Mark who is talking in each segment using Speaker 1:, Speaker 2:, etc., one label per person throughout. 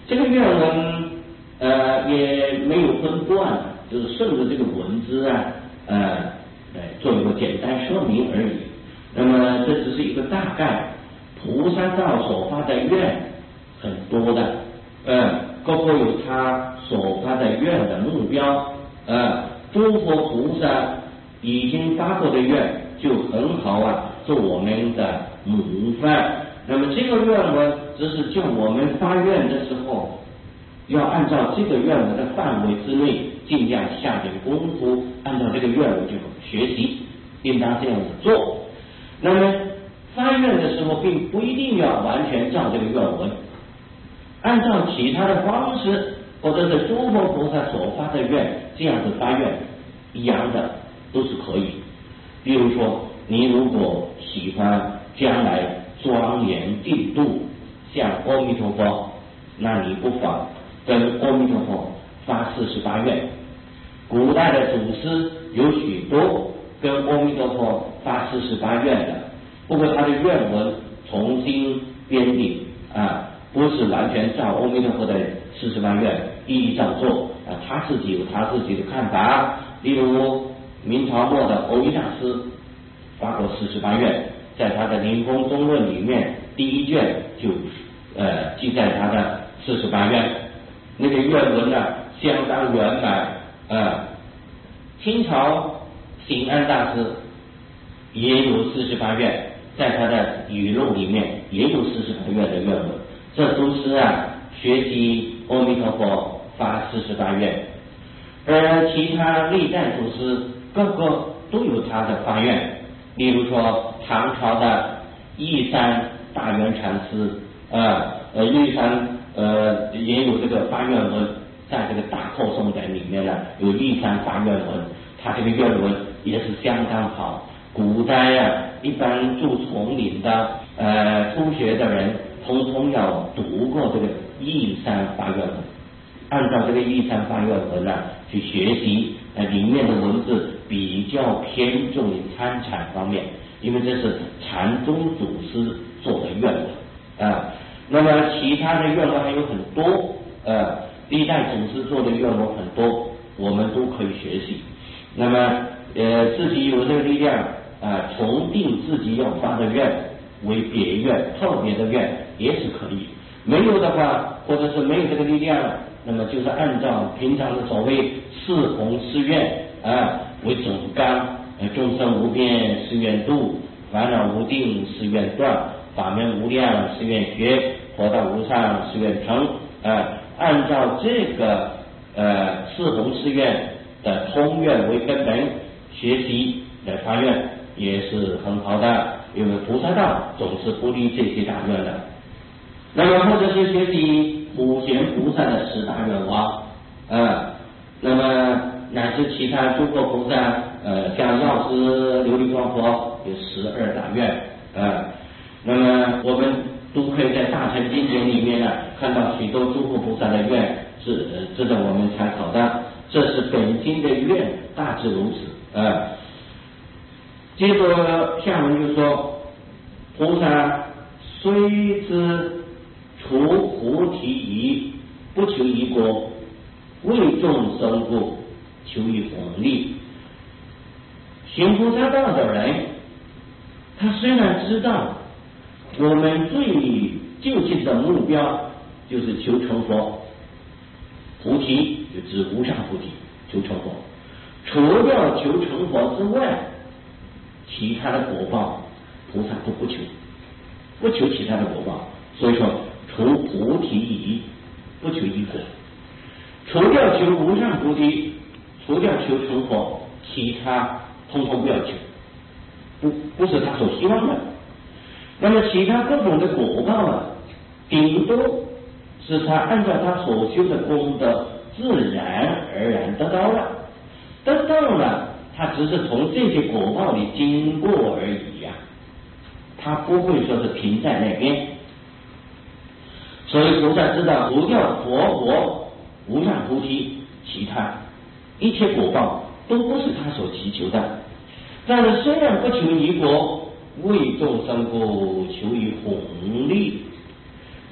Speaker 1: 这个愿文也没有分段，就是顺着这个文字啊做一个简单说明而已。那么这只是一个大概，菩萨道所发的愿很多的，各个有他所发的愿的目标，诸佛菩萨已经发过的愿就很好啊，做我们的模范。那么这个愿文只是就我们发愿的时候，要按照这个愿文的范围之内，尽量下点功夫，按照这个愿文就学习，应当这样子做。那么发愿的时候，并不一定要完全照这个愿文，按照其他的方式，或者是诸佛菩萨所发的愿，这样子发愿一样的都是可以。比如说，你如果喜欢将来庄严净土向阿弥陀佛，那你不妨跟阿弥陀佛发48愿。古代的祖师有许多跟阿弥陀佛发48愿的，不过他的愿文重新编订不是完全照阿弥陀佛的48愿依照做他自己有他自己的看法。例如明朝末的藕益大师发过48愿，在他的《临风中论》里面第一卷就记载他的48愿，那个愿文呢相当圆满。清朝醒安大师也有48愿，在他的语录里面也有48愿的愿文，这都是学习阿弥陀佛发48愿。而其他历代祖师各个都有他的发愿，例如说唐朝的义山大圆禅师义山也有这个发愿文，在这个大扩颂本里面呢有义山发愿文，他这个愿文也是相当好。古代一般住丛林的初学的人通通要读过这个义山发愿文，按照这个义山发愿文去学习，里面的文字比较偏重于参禅方面，因为这是禅宗祖师做的愿文那么其他的愿文还有很多历代祖师做的愿文很多，我们都可以学习。那么自己有这个力量重定自己要发的愿为别愿特别的愿也是可以。没有的话，或者是没有这个力量，那么就是按照平常的所谓四弘誓愿为总纲，众生无边誓愿度，烦恼无定誓愿断，法门无量誓愿学，佛道无上誓愿成按照这个四弘誓愿的通愿为根本学习来发愿也是很好的，因为菩萨道总是不离这些大愿的。那么或者是学习普贤菩萨的10大愿望那么乃至其他诸佛菩萨像药师琉璃光佛有12大愿那么我们都可以在大乘经典里面看到许多诸佛菩萨的愿是值得我们参考的，这是本经的愿大致如此接着下文就说，菩萨虽知除菩提疑，不求一果，为众生故，求一弘利。行菩萨道的人，他虽然知道我们最究竟的目标就是求成佛，菩提就指无上菩提，求成佛。除了求成佛之外，其他的果报菩萨都不求，不求其他的果报。所以说除菩提疑，不求一果，除掉求无上菩提，除掉求成佛，其他通通不要求，不是他所希望的。那么其他各种的果报顶多是他按照他所修的功德自然而然得到了，得到了他只是从这些果报里经过而已他不会说是停在那边。所以菩萨知道除掉佛国无上菩提，其他一切果报都不是他所祈求的。但是虽然不求一果，为众生故，求一弘利。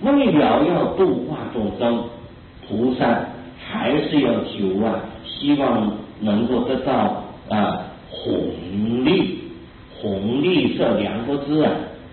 Speaker 1: 为了要度化众生，菩萨还是要求希望能够得到弘利。弘利这两个字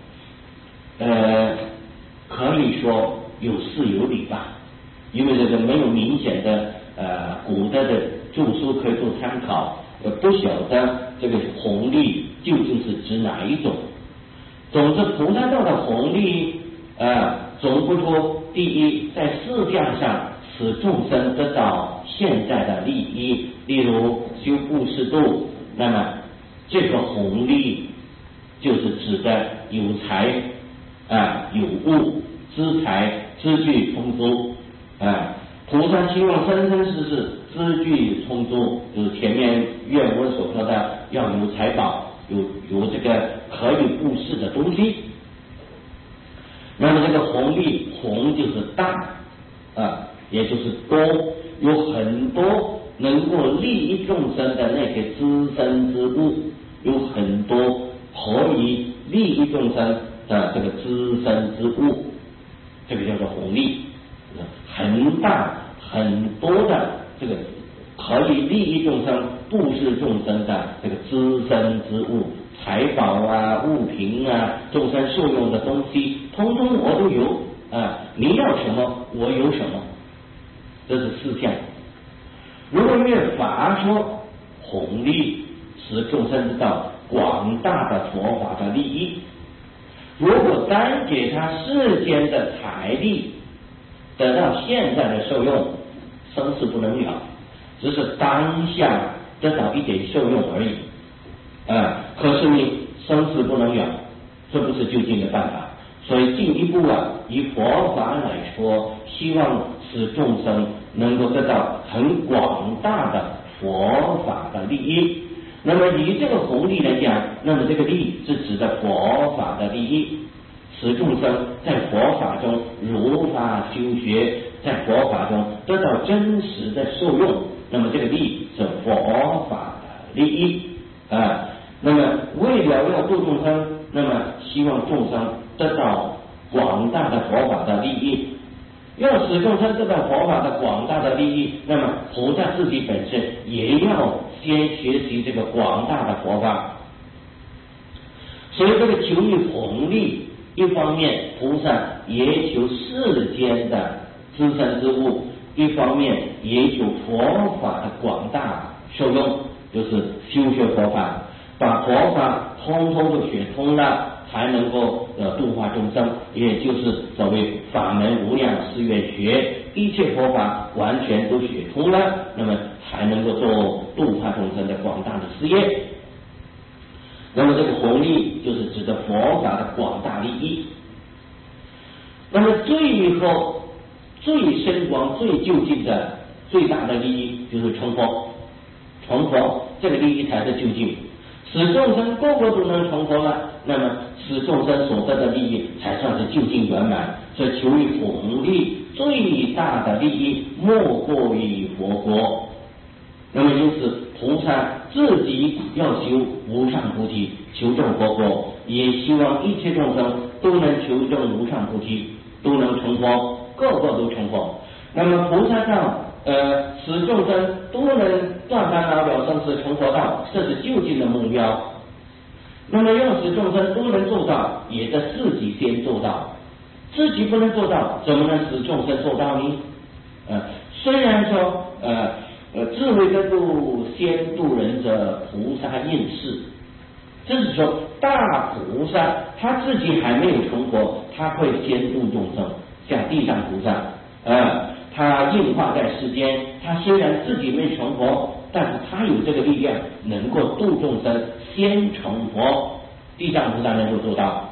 Speaker 1: 可以说有事有理吧，因为这个没有明显的古代的著书可以做参考，不晓得这个弘利究竟是指哪一种。总之，菩萨道的弘利总不出第一，在事项上使众生得到现在的利益，例如修布施度，那么这个弘利就是指的有财有物，资财资具充足菩萨希望生生世世资具充足，就是前面愿文所说的要有财宝，有这个可以布施的东西。那么这个弘利，弘就是大也就是多，有很多能够利益众生的那些资身之物，有很多可以利益众生的这个资身之物，这个叫做弘利，很大很多的这个可以利益众生、布施众生的这个资身之物，财宝物品众生受用的东西，通通我都有你要什么我有什么，这是四项。如果越法说弘利，使众生得到广大的佛法的利益，如果单给他世间的财力得到现在的受用，生死不能了，只是当下得到一点受用而已可是你生死不能了，这不是究竟的办法。所以进一步以佛法来说，希望使众生能够得到很广大的佛法的利益。那么以这个弘利来讲，那么这个利是指的佛法的利益，使众生在佛法中如法修学，在佛法中得到真实的受用，那么这个利是佛法的利益那么为了要度众生，那么希望众生得到广大的佛法的利益，要使众生得到佛法的广大的利益，那么菩萨自己本身也要先学习这个广大的佛法。所以这个求于弘利，一方面菩萨也求世间的资身之物，一方面也求佛法的广大受用，就是修学佛法，把佛法通通都学通了，才能够度化众生，也就是所谓法门无量誓愿学，一切佛法完全都学通了，那么才能够做度化众生的广大的事业。那么这个弘利就是指的佛法的广大利益。那么最后最深广最究竟的最大的利益就是成佛，成佛这个利益才是究竟，使众生个个都能成佛了，那么使众生所得的利益才算是究竟圆满。所以求于弘利最大的利益莫过于佛国。那么因此菩萨自己要修无上菩提，求证佛国，也希望一切众生都能求证无上菩提，都能成佛，个个都成佛。那么菩萨道使众生都能断烦恼了生死成佛道，这是究竟的目标。那么要使众生都能做到，也得自己先做到，自己不能做到，怎么能使众生做到呢？虽然说智慧得度先度人者，菩萨应是，这是说大菩萨他自己还没有成佛，他会先度众生，像地藏菩萨他应化在世间，他虽然自己没成佛，但是他有这个力量能够度众生先成佛，地藏菩萨能够做到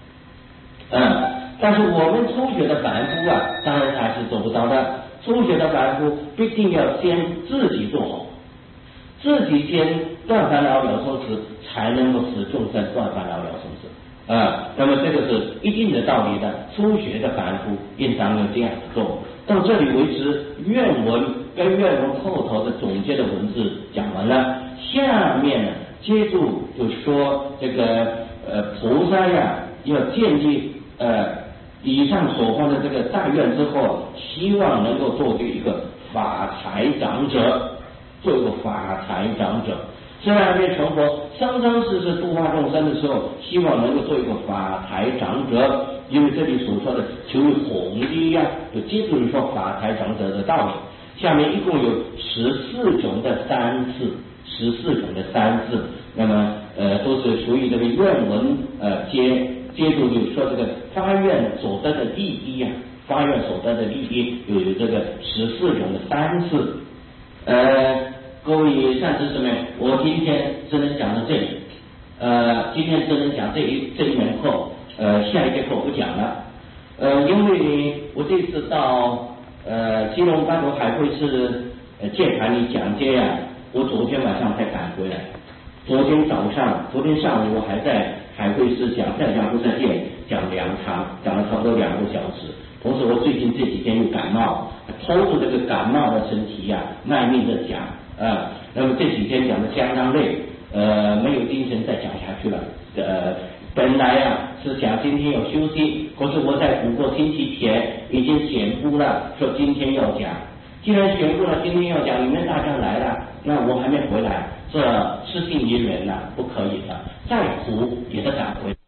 Speaker 1: 但是我们初学的凡夫当然还是做不到的。初学的凡夫必定要先自己做好，自己先断烦恼了生死，才能够使众生断烦恼了生死那么这个是一定的道理的，初学的凡夫应当要这样做。到这里为止，愿文跟愿文后头的总结的文字讲完了，下面接住就说这个菩萨要建立以上所说的这个大愿之后，希望能够做一个法财长者，做一个法财长者。虽然没成佛，生生世世度化众生的时候，希望能够做一个法财长者。因为这里所说的求弘利呀，就接住你说法财长者的道理。下面一共有14种的三字，14种的三字，那么都是属于这个愿文接住就说这个发愿所得的利益呀，发愿所得的利益有这个14种的三字。各位善知识们，我今天只能讲到这里。今天只能讲这一门课，下一节课我不讲了。因为我这次到基隆巴陀海会寺戒坛里讲解呀，我昨天晚上才赶回来。昨天上午我还在海会寺讲在家菩萨戒讲2场，讲了差不多2个小时。同时我最近这几天又感冒，拖着这个感冒的身体呀，卖命的讲那么这几天讲的相当累，没有精神再讲下去了。本来是想今天有休息，可是我在补过星期前已经宣布了，说今天要讲。既然宣布了今天要讲，你们大家来了，那我还没回来，这事情已远了，不可以了，再苦也得赶回。